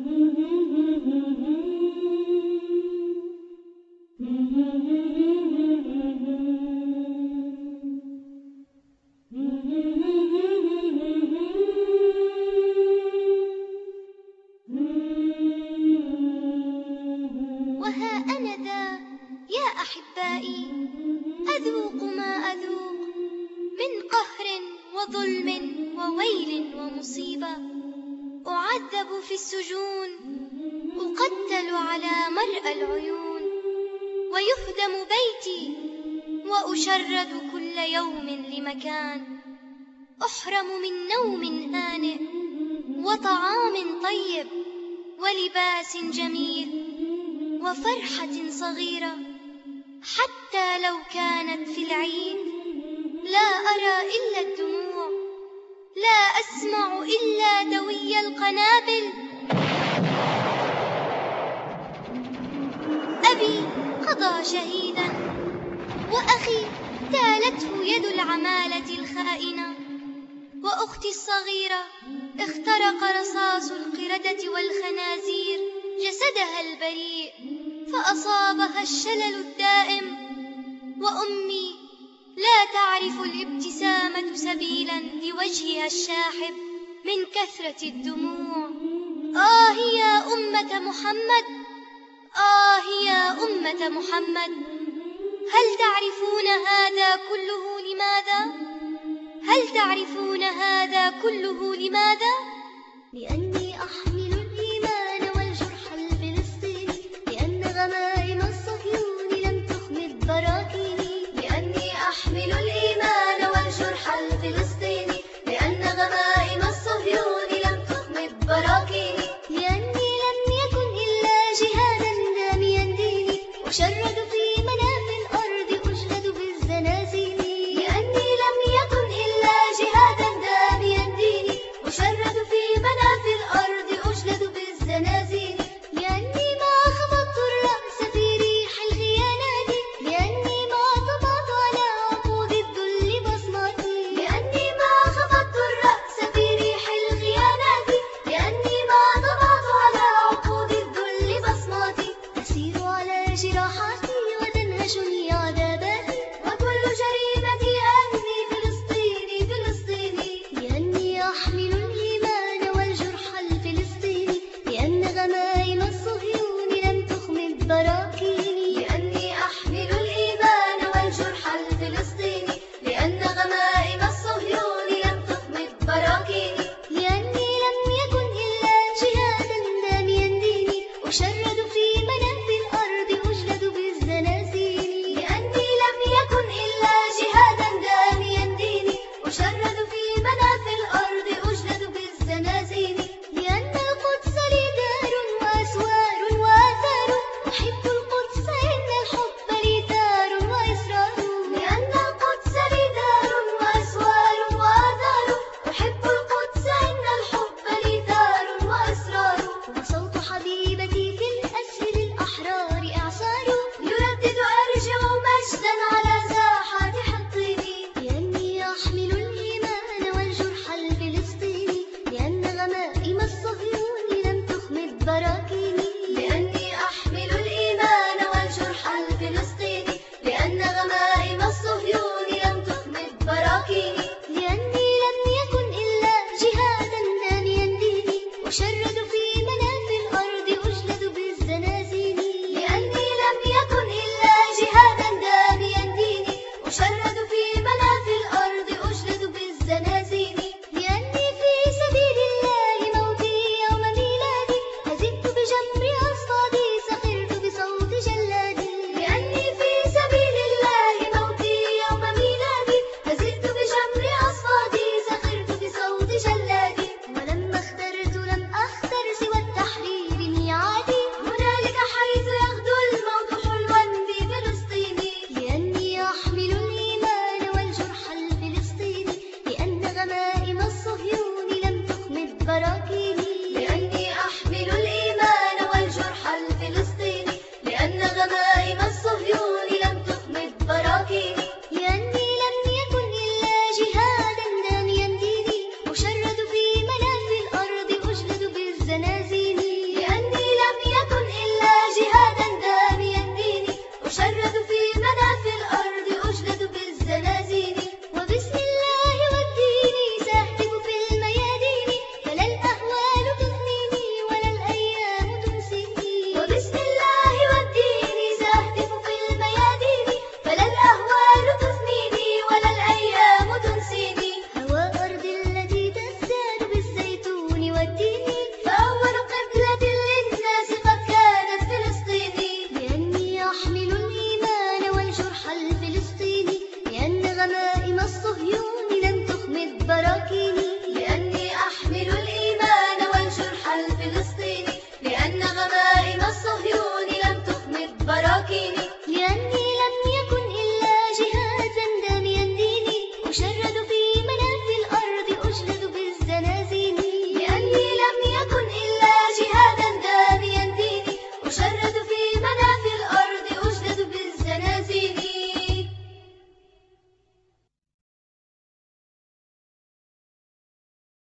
وها أنا ذا يا أحبائي أذوق ما أذوق من قهر وظلم وويل ومصيبة، أعذب في السجون، أقتل على مرأى العيون، ويهدم بيتي وأشرد كل يوم لمكان، أحرم من نوم هانئ وطعام طيب ولباس جميل وفرحة صغيرة، حتى لو كانت في العيد لا أرى إلا الدموع، لا أسمع إلا دوي القنابل. أبي قضى شهيدا، وأخي تالته يد العمالة الخائنة، وأختي الصغيرة اخترق رصاص القردة والخنازير جسدها البريء فأصابها الشلل الدائم، وأمي لا تعرف الابتسامة سبيلا لوجهها الشاحب من كثرة الدموع. آه يا أمة محمد، آه يا أمة محمد، هل تعرفون هذا كله لماذا؟ هل تعرفون هذا كله لماذا؟ لأني أحمل الإيمان والجرح الفلسطيني، لأن غمائم الصهيون لم تخمد براكيني. لأني أحمل الإيمان والجرح الفلسطيني، لأن غمائم الصهيون لم تخمد براكيني. لأني لم يكن إلا جهادا داميا ديني، أشرد في منافي الأرض أجلد بالزنازين. لأني لم يكن إلا جهادا داميا ديني، أشرد في منافي الأرض أجلد بالزنازين. لأني ما خفضت الرأس في ريح الخيانات، لأني ما طبعت على عقود الذل بصماتي. لأني ما خفضت الرأس في ريح الخيانات، لأني ما طبعت على عقود الذل بصماتي. أسير على جراحاتي وتنهشني عذاباتي، وكل جريمتي أني فلسطيني فلسطيني. لأني أحمل الإيمان والجرح الفلسطيني، لأن غمائم الصهيون لم تخمد براكيني. لأني أحمل الإيمان والجرح الفلسطيني، لأن غمائم الصهيون لم تخمد براكيني. لأني لم يكن إلا جهادا داميا ديني، أشرد في منافي الأرض أجلد بالزنازين. لأني لم يكن إلا جهادا داميا ديني، أشرد في منافي الأرض أجلد بالزنازين. لأن القدس لي دار وأسوار وآثار، أحب القدس إن الحب لي دار وإسرار. لأن القدس لي دار وأسوار وآثار، أحب القدس إن الحب لي دار وأسرار. وصوت حبيبتي في الأسر للأحرار إعصار، يردد أرجع مجدا على ساحات حطيني. لأني أحمل الإيمان والجرح الفلسطيني، لأن غمائم الصهيون لم تخمد براكيني. لأني أحمل الإيمان والجرح الفلسطيني، لأن غمائم الصهيون لم تخمد براكيني. لأني لم يكن إلا جهادا داميا ديني، أشرد